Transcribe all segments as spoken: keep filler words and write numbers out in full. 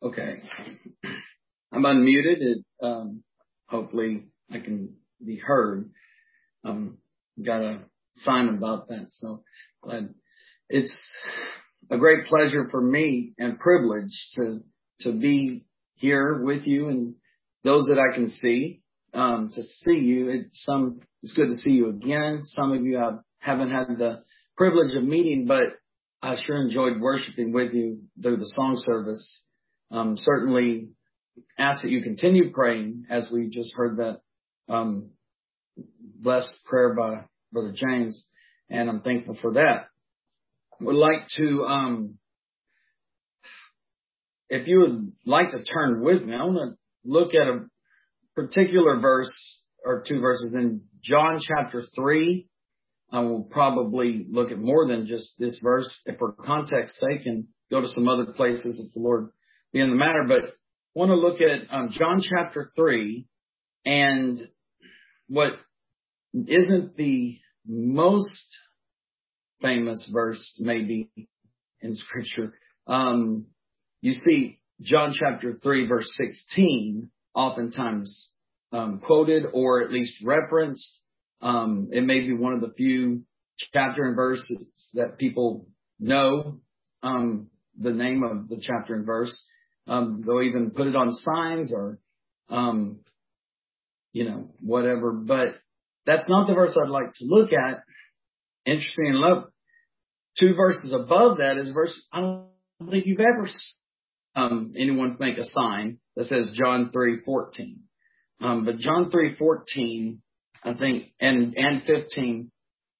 Okay. I'm unmuted. It, um, hopefully I can be heard. Um, got a sign about that. So glad. It's a great pleasure for me and privilege to, to be here with you and those that I can see, um, to see you. It's some, it's good to see you again. Some of you have, haven't had the privilege of meeting, but I sure enjoyed worshiping with you through the song service. Um, certainly ask that you continue praying as we just heard that, um, blessed prayer by Brother James. And I'm thankful for that. Would like to, um, if you would like to turn with me, I want to look at a particular verse or two verses in John chapter three. I will probably look at more than just this verse if for context's sake and go to some other places if the Lord be in the matter. But I want to look at um, John chapter three and what isn't the most famous verse maybe in Scripture. Um, you see John chapter three verse sixteen oftentimes um, quoted or at least referenced. Um, it may be one of the few chapter and verses that people know um, the name of the chapter and verse. Um, they'll even put it on signs or, um, you know, whatever. But that's not the verse I'd like to look at. Interesting enough, two verses above that is a verse I don't think you've ever um, anyone make a sign that says John three fourteen. Um, but John three fourteen, I think, and, and fifteen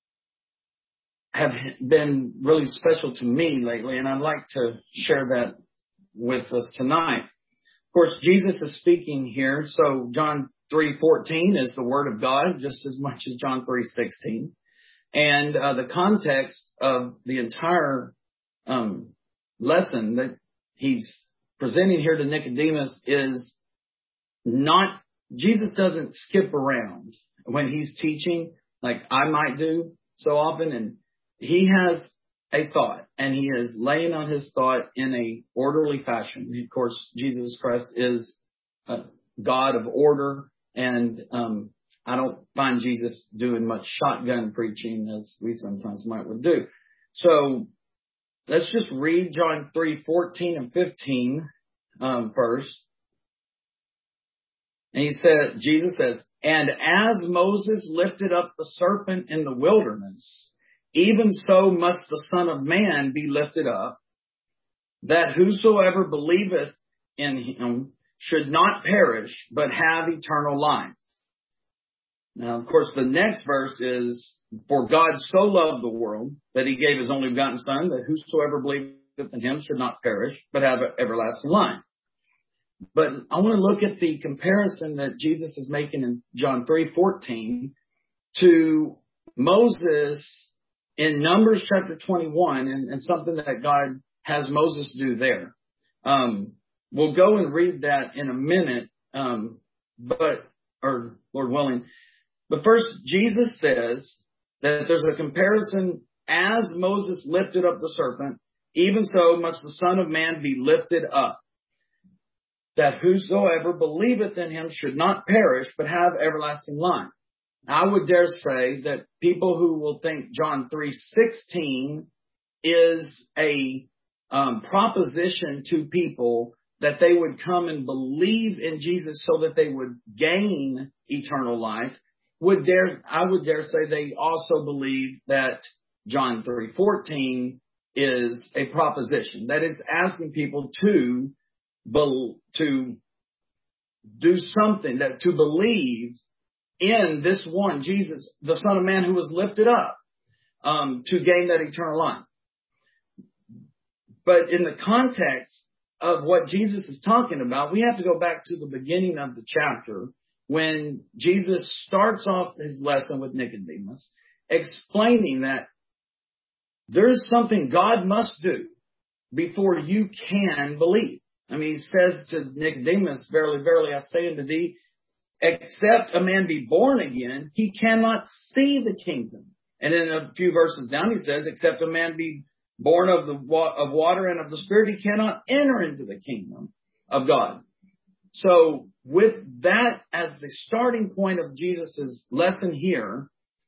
have been really special to me lately, and I'd like to share that with us tonight. Of course, Jesus is speaking here, so John three fourteen is the Word of God just as much as John three sixteen. And uh, the context of the entire um, lesson that he's presenting here to Nicodemus is not, Jesus doesn't skip around when he's teaching like I might do so often. And he has a thought and he is laying on his thought in a orderly fashion. Of course, Jesus Christ is a God of order, and um, I don't find Jesus doing much shotgun preaching as we sometimes might would do. So let's just read John three fourteen and fifteen um, first. And he said, Jesus says, "And as Moses lifted up the serpent in the wilderness, even so must the Son of Man be lifted up, that whosoever believeth in him should not perish, but have eternal life." Now, of course, the next verse is, "For God so loved the world that he gave his only begotten Son, that whosoever believeth in him should not perish, but have everlasting life." But I want to look at the comparison that Jesus is making in John three fourteen to Moses in Numbers chapter twenty-one, and, and something that God has Moses do there. Um, we'll go and read that in a minute, um, but or Lord willing. But first, Jesus says that there's a comparison. As Moses lifted up the serpent, even so must the Son of Man be lifted up, that whosoever believeth in him should not perish, but have everlasting life. I would dare say that people who will think John three sixteen is a um, proposition to people that they would come and believe in Jesus so that they would gain eternal life, would dare, I would dare say they also believe that John three fourteen is a proposition that is asking people to to do something, that to believe in this one, Jesus, the Son of Man who was lifted up, um, to gain that eternal life. But in the context of what Jesus is talking about, we have to go back to the beginning of the chapter when Jesus starts off his lesson with Nicodemus, explaining that there's something God must do before you can believe. I mean, he says to Nicodemus, "Verily, verily, I say unto thee, except a man be born again, he cannot see the kingdom." And then a few verses down, he says, "Except a man be born of the wa- of water and of the Spirit, he cannot enter into the kingdom." of God. So with that as the starting point of Jesus's lesson here,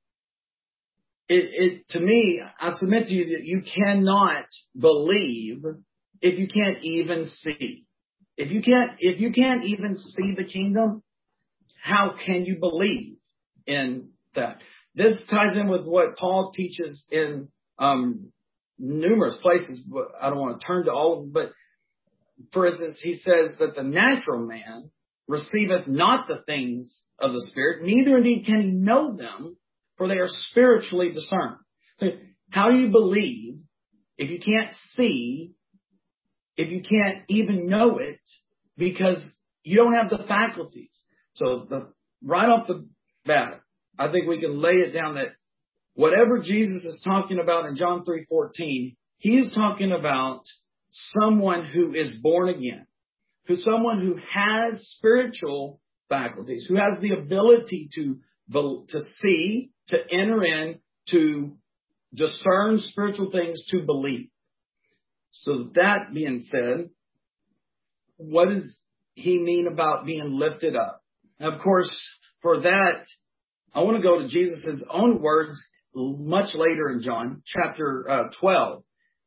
it, it to me, I submit to you that you cannot believe if you can't even see. If you can't, if you can't even see the kingdom, how can you believe in that? This ties in with what Paul teaches in um, numerous places. I don't want to turn to all of them, but for instance, he says that the natural man receiveth not the things of the Spirit, neither indeed can he know them, for they are spiritually discerned. So how do you believe if you can't see, if you can't even know it, because you don't have the faculties? So the, right off the bat, I think we can lay it down that whatever Jesus is talking about in John three fourteen, he is talking about someone who is born again, who someone who has spiritual faculties, who has the ability to, to see, to enter in, to discern spiritual things, to believe. So that being said, what does he mean about being lifted up? Of course, for that, I want to go to Jesus' own words much later in John chapter uh, twelve.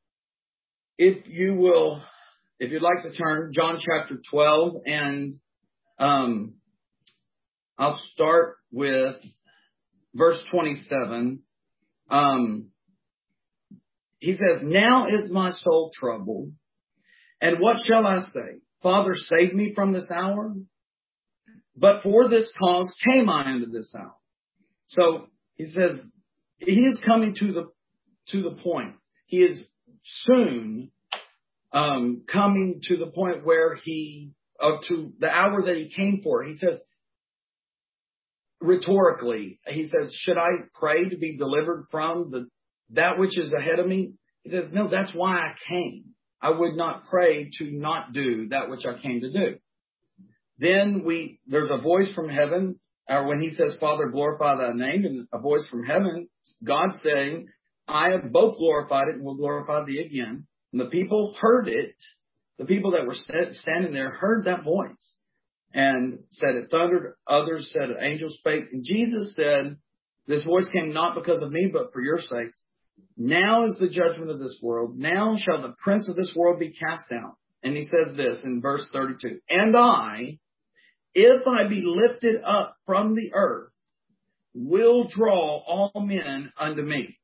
If you will, if you'd like to turn, John chapter twelve, and um, I'll start with verse twenty-seven. Um, he says, "Now is my soul troubled, and what shall I say? Father, save me from this hour? But for this cause came I into this hour." So he says he is coming to the to the point. He is soon um, coming to the point where he uh, to the hour that he came for. He says rhetorically, he says, "Should I pray to be delivered from the that which is ahead of me?" He says, "No, that's why I came. I would not pray to not do that which I came to do." Then we, there's a voice from heaven, or when he says, "Father, glorify thy name," and a voice from heaven, God saying, "I have both glorified it and will glorify thee again." And the people heard it. The people that were st- standing there heard that voice and said it thundered. Others said an angel spake. And Jesus said, "This voice came not because of me, but for your sakes. Now is the judgment of this world. Now shall the prince of this world be cast out." And he says this in verse thirty-two, "And I, if I be lifted up from the earth, will draw all men unto me."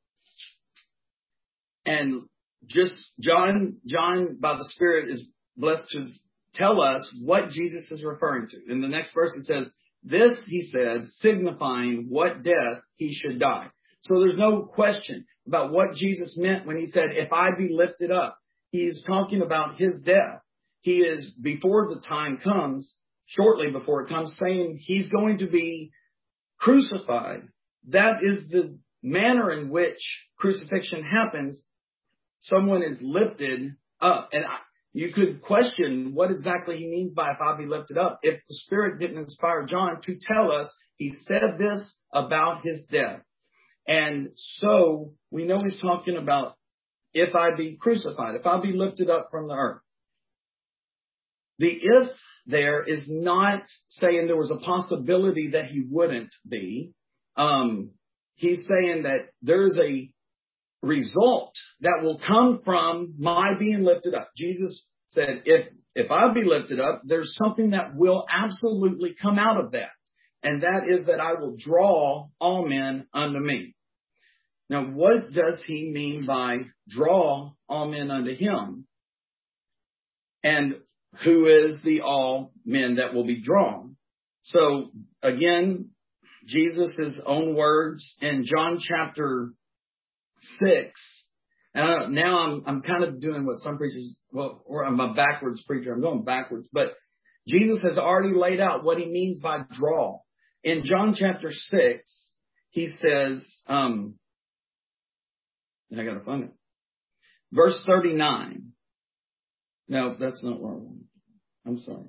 And just John, John by the Spirit is blessed to tell us what Jesus is referring to. In the next verse it says, "This," he said, "signifying what death he should die." So there's no question about what Jesus meant when he said, "If I be lifted up." He is talking about his death. He is, before the time comes, shortly before it comes, saying he's going to be crucified. That is the manner in which crucifixion happens. Someone is lifted up. And I, you could question what exactly he means by "if I be lifted up," if the Spirit didn't inspire John to tell us he said this about his death. And so we know he's talking about if I be crucified, if I be lifted up from the earth. The if there is not saying there was a possibility that he wouldn't be. Um, he's saying that there's a result that will come from my being lifted up. Jesus said, if, if I be lifted up, there's something that will absolutely come out of that. And that is that I will draw all men unto me. Now, what does he mean by draw all men unto him? And who is the all men that will be drawn? So again, Jesus' own words in John chapter six. And now I'm, I'm kind of doing what some preachers, well, or I'm a backwards preacher. I'm going backwards, but Jesus has already laid out what he means by draw. In John chapter six, he says, um, and I got to find it. Verse thirty-nine. No, that's not where I want. I'm sorry.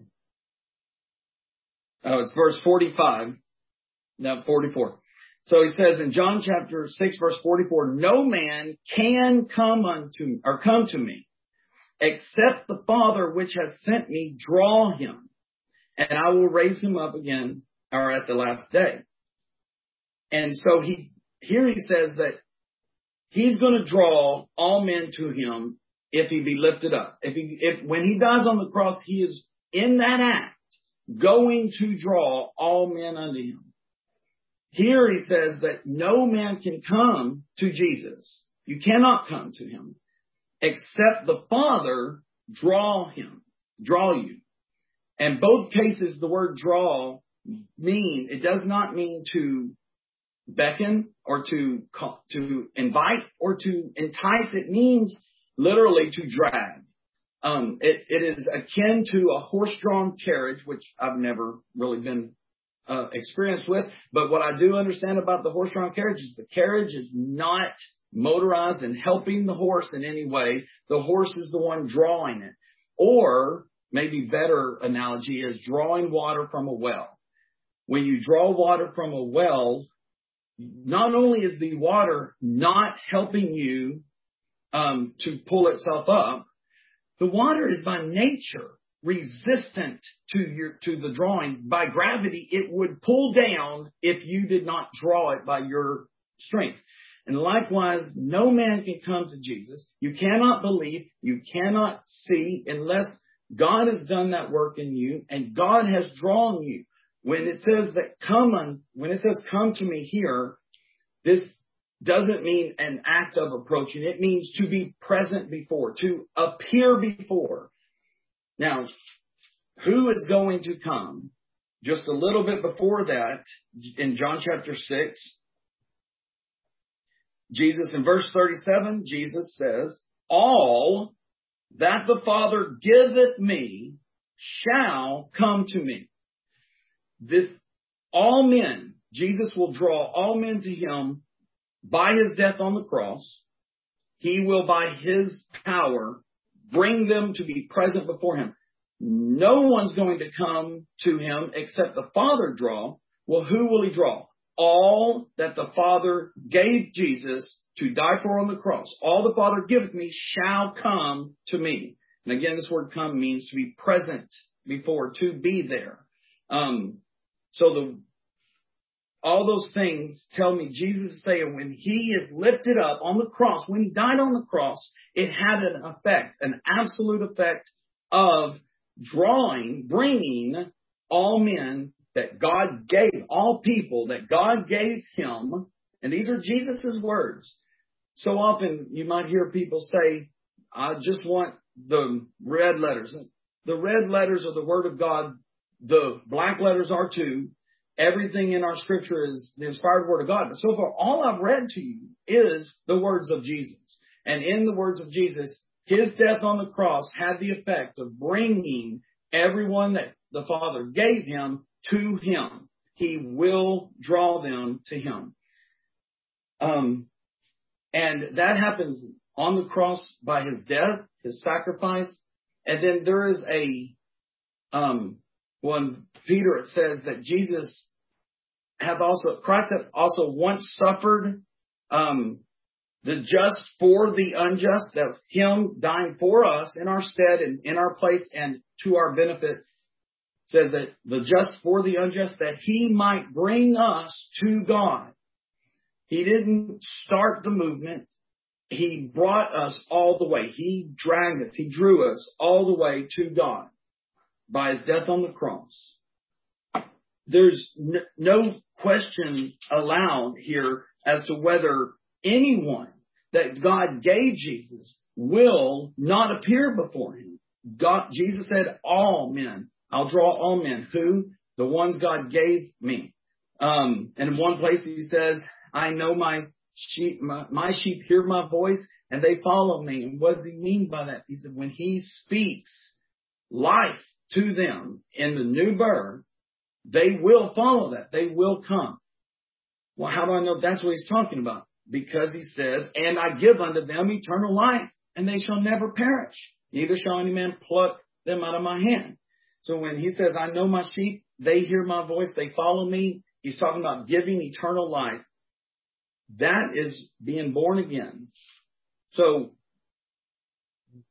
Oh, it's verse forty-five. No, forty-four. So he says in John chapter six, verse forty-four, "No man can come unto or come to me Except the Father which hath sent me draw him, and I will raise him up again, or at the last day. And so he here he says that he's going to draw all men to him if he be lifted up. If he, if when he dies on the cross, he is in that act going to draw all men unto him. Here he says that no man can come to Jesus. You cannot come to him except the Father draw him, draw you. And both cases, the word draw mean, it does not mean to beckon or to to invite or to entice. It means literally to drag. Um, it, it is akin to a horse-drawn carriage, which I've never really been uh, experienced with. But what I do understand about the horse-drawn carriage is the carriage is not motorized and helping the horse in any way. The horse is the one drawing it. Or maybe better analogy is drawing water from a well. When you draw water from a well, not only is the water not helping you um, to pull itself up, the water is by nature resistant to your to the drawing. By gravity, it would pull down if you did not draw it by your strength. And likewise, no man can come to Jesus. You cannot believe, you cannot see unless God has done that work in you and God has drawn you. When it says that come on, when it says come to me here, this doesn't mean an act of approaching. It means to be present before, to appear before. Now, who is going to come? Just a little bit before that, in John chapter six, Jesus, in verse thirty-seven, Jesus says, all that the Father giveth me shall come to me. This, all men, Jesus will draw all men to him by his death on the cross. He will, by his power, bring them to be present before him. No one's going to come to him except the Father draw. Well, who will he draw? All that the Father gave Jesus to die for on the cross. All the Father giveth me shall come to me. And again, this word come means to be present before, to be there. Um, so the all those things tell me Jesus is saying when he is lifted up on the cross, when he died on the cross, it had an effect, an absolute effect of drawing, bringing all men that God gave, all people that God gave him. And these are Jesus's words. So often you might hear people say, I just want the red letters. The red letters are the word of God. The black letters are too. Everything in our scripture is the inspired word of God. But so far, all I've read to you is the words of Jesus. And in the words of Jesus, his death on the cross had the effect of bringing everyone that the Father gave him to him. He will draw them to him. Um, and that happens on the cross by his death, his sacrifice. And then there is a, um, When Peter, it says that Jesus have also, Christ have also once suffered um, the just for the unjust. That was him dying for us in our stead and in our place and to our benefit. Says that the just for the unjust, that he might bring us to God. He didn't start the movement. He brought us all the way. He dragged us. He drew us all the way to God by his death on the cross. There's n- no question allowed here as to whether anyone that God gave Jesus will not appear before him. God, Jesus said, all men. I'll draw all men. Who? The ones God gave me. Um, and in one place he says, I know my sheep, my, my sheep hear my voice and they follow me. And what does he mean by that? He said, when he speaks life to them in the new birth, they will follow that. They will come. Well, how do I know that's what he's talking about? Because he says, and I give unto them eternal life, and they shall never perish. Neither shall any man pluck them out of my hand. So when he says, I know my sheep, they hear my voice, they follow me, he's talking about giving eternal life. That is being born again. So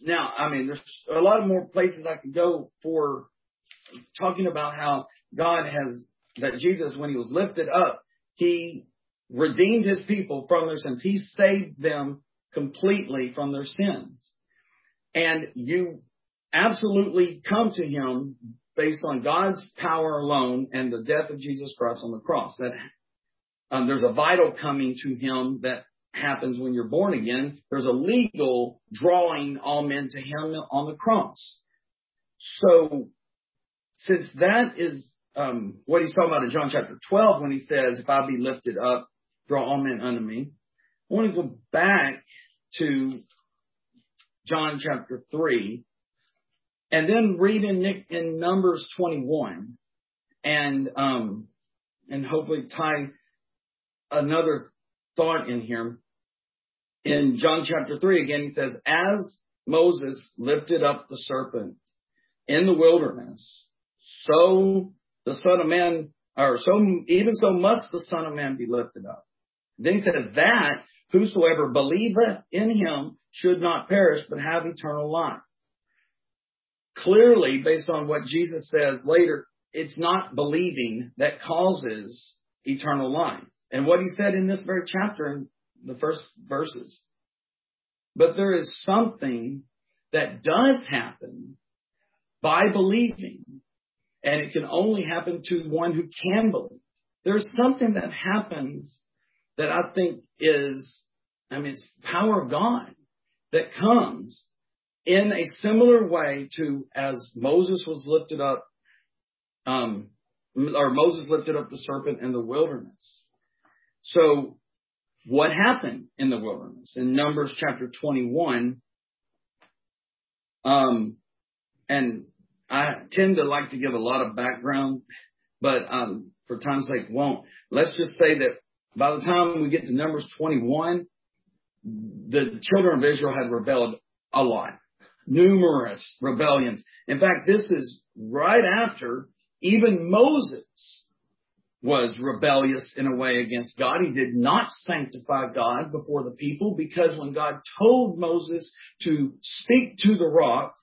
now, I mean, there's a lot of more places I could go for talking about how God has, that Jesus, when he was lifted up, he redeemed his people from their sins. He saved them completely from their sins. And you absolutely come to him based on God's power alone and the death of Jesus Christ on the cross. That um, there's a vital coming to him that happens when you're born again. There's a legal drawing all men to him on the cross. So since that is um, what he's talking about in John chapter twelve, when he says, if I be lifted up, draw all men unto me, I want to go back to John chapter three and then read in, in Numbers twenty-one and um, and hopefully tie another thought in here. In John chapter three, again, he says, as Moses lifted up the serpent in the wilderness, so the Son of Man, or so even so must the Son of Man be lifted up. Then he said that whosoever believeth in him should not perish, but have eternal life. Clearly, based on what Jesus says later, it's not believing that causes eternal life. And what he said in this very chapter, in the first verses. But there is something that does happen by believing. And it can only happen to one who can believe. There's something that happens that I think is, I mean, it's the power of God that comes in a similar way to as Moses was lifted up, um, or Moses lifted up the serpent in the wilderness. So what happened in the wilderness? In Numbers chapter twenty-one, um, and I tend to like to give a lot of background, but um, for time's sake won't. Let's just say that by the time we get to Numbers twenty-one, the children of Israel had rebelled a lot. Numerous rebellions. In fact, this is right after even Moses was rebellious in a way against God. He did not sanctify God before the people, because when God told Moses to speak to the rock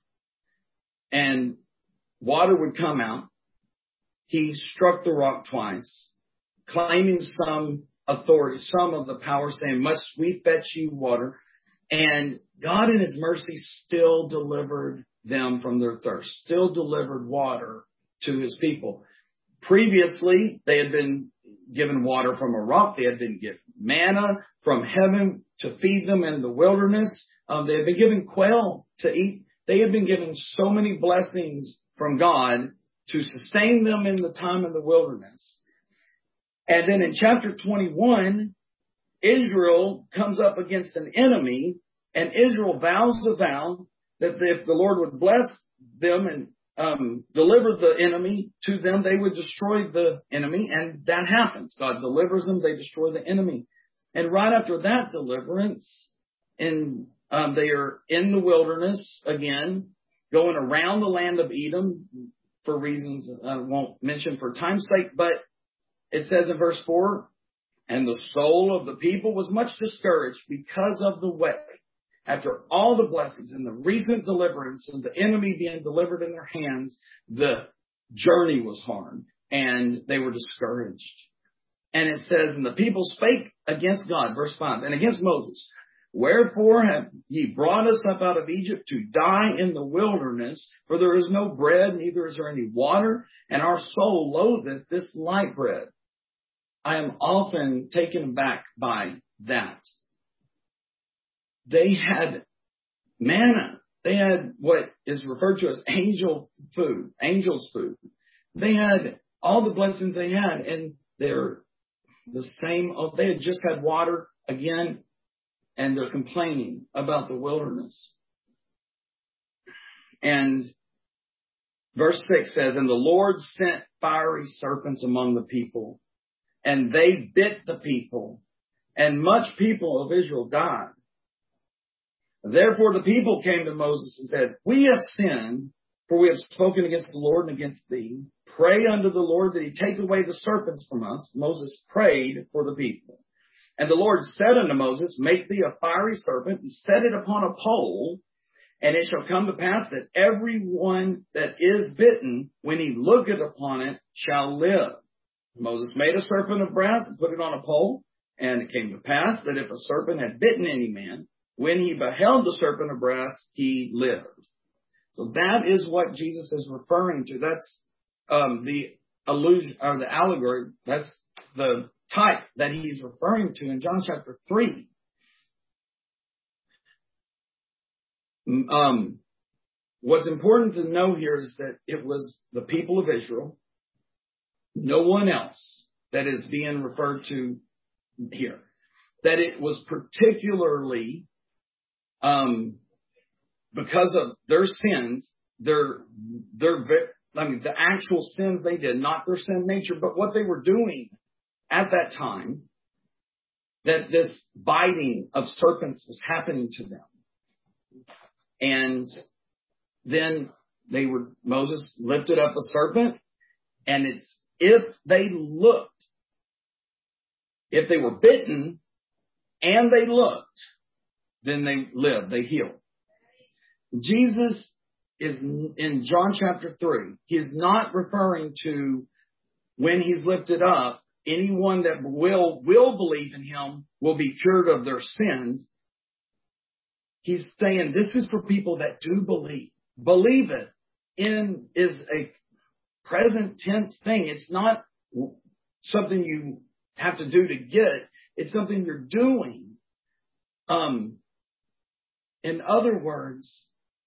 and water would come out, he struck the rock twice, claiming some authority, some of the power, saying, must we fetch you water? And God in his mercy still delivered them from their thirst, still delivered water to his people. Previously, they had been given water from a rock. They had been given manna from heaven to feed them in the wilderness. Um, they had been given quail to eat. They had been given so many blessings from God to sustain them in the time of the wilderness. And then in chapter twenty-one, Israel comes up against an enemy, and Israel vows a vow that if the Lord would bless them and um, deliver the enemy to them, they would destroy the enemy. And that happens. God delivers them. They destroy the enemy. And right after that deliverance, and um, they are in the wilderness again, going around the land of Edom for reasons I won't mention for time's sake. But it says in verse four, and the soul of the people was much discouraged because of the way. After all the blessings and the recent deliverance and the enemy being delivered in their hands, the journey was hard and they were discouraged. And it says, and the people spake against God, verse five, and against Moses. Wherefore have ye brought us up out of Egypt to die in the wilderness? For there is no bread, neither is there any water, and our soul loatheth this light bread. I am often taken aback by that. They had manna. They had what is referred to as angel food, angel's food. They had all the blessings they had, and they're the same. They had just had water again, and they're complaining about the wilderness. And verse six says, and the Lord sent fiery serpents among the people, and they bit the people, and much people of Israel died. Therefore the people came to Moses and said, we have sinned, for we have spoken against the Lord and against thee. Pray unto the Lord that he take away the serpents from us. Moses prayed for the people. And the Lord said unto Moses, make thee a fiery serpent, and set it upon a pole, And it shall come to pass that every one that is bitten, when he looketh upon it, shall live. Moses made a serpent of brass and put it on a pole. And it came to pass that if a serpent had bitten any man, when he beheld the serpent of brass, he lived. So that is what Jesus is referring to. That's um, the allusion or the allegory. That's the type that he's referring to in John chapter three. Um, what's important to know here is that it was the people of Israel, no one else, that is being referred to here. That it was particularly um, because of their sins, their their I mean the actual sins they did, not their sin nature, but what they were doing at that time, that this biting of serpents was happening to them. And then they were, Moses lifted up a serpent, and it's, if they looked, if they were bitten and they looked, then they lived, they healed. Jesus is in John chapter three. He's not referring to when he's lifted up, anyone that will, will believe in him will be cured of their sins. He's saying this is for people that do believe. Believe it in is a present tense thing. It's not something you have to do to get. It's something you're doing. Um, in other words,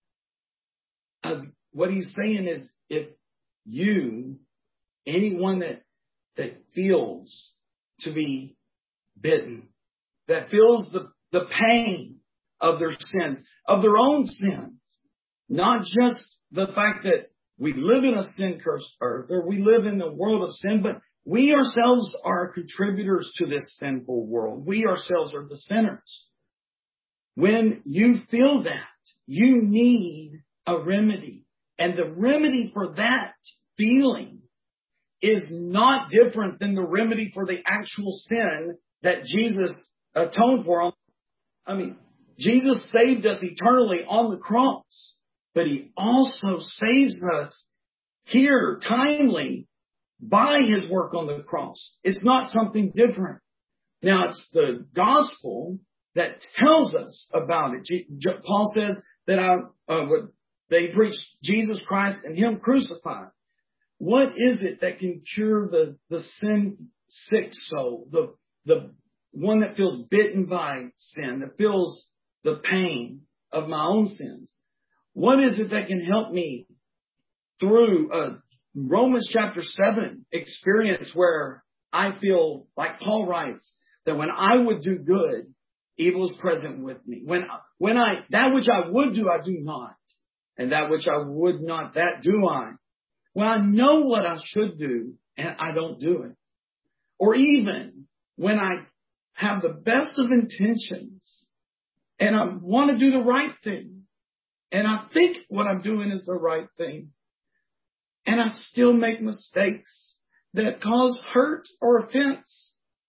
uh, what he's saying is if you, anyone that, that feels to be bitten, that feels the, the pain of their sins, of their own sins, not just the fact that we live in a sin-cursed earth, or we live in a world of sin, but we ourselves are contributors to this sinful world. We ourselves are the sinners. When you feel that, you need a remedy. And the remedy for that feeling is not different than the remedy for the actual sin that Jesus atoned for. I mean, Jesus saved us eternally on the cross, but he also saves us here timely by his work on the cross. It's not something different. Now, it's the gospel that tells us about it. Paul says that I, uh, they preach Jesus Christ and him crucified. What is it that can cure the, the sin sick soul, the, the one that feels bitten by sin, that feels the pain of my own sins? What is it that can help me through a Romans chapter seven experience where I feel, like Paul writes, that when I would do good, evil is present with me. When, when I, that which I would do, I do not. And that which I would not, that do I. When I know what I should do and I don't do it. Or even when I have the best of intentions and I want to do the right thing, and I think what I'm doing is the right thing, and I still make mistakes that cause hurt or offense.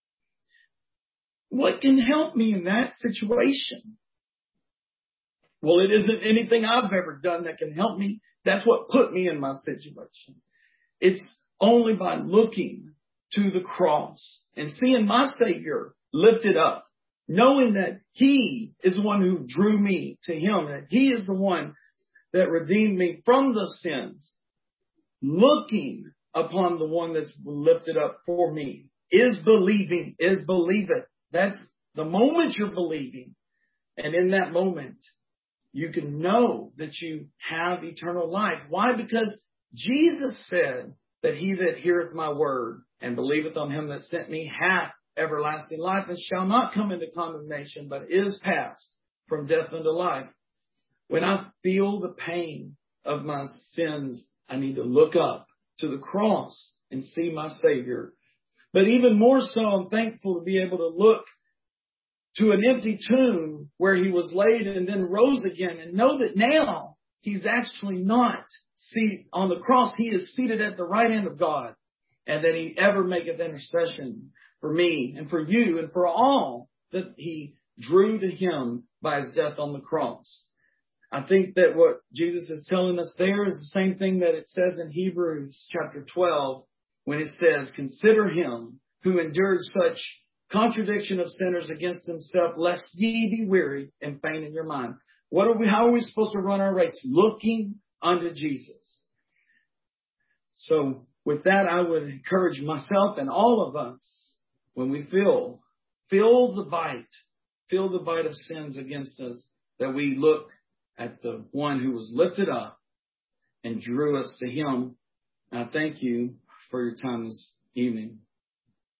What can help me in that situation? Well, it isn't anything I've ever done that can help me. That's what put me in my situation. It's only by looking to the cross and seeing my Savior lifted up, knowing that he is the one who drew me to him, that he is the one that redeemed me from the sins. Looking upon the one that's lifted up for me is believing, is believe it. That's the moment you're believing. And in that moment, you can know that you have eternal life. Why? Because Jesus said that he that heareth my word and believeth on him that sent me hath everlasting life and shall not come into condemnation, but is passed from death unto life. When I feel the pain of my sins, I need to look up to the cross and see my Savior. But even more so, I'm thankful to be able to look to an empty tomb where he was laid and then rose again, and know that now he's actually not seated on the cross. He is seated at the right hand of God, and that he ever maketh intercession for me and for you and for all that he drew to him by his death on the cross. I think that what Jesus is telling us there is the same thing that it says in Hebrews chapter twelve, when it says, consider him who endured such contradiction of sinners against himself, lest ye be weary and faint in your mind. What are we, how are we supposed to run our race? Looking unto Jesus. So with that, I would encourage myself and all of us, when we feel, feel the bite, feel the bite of sins against us, that we look at the one who was lifted up and drew us to him. I thank you for your time this evening.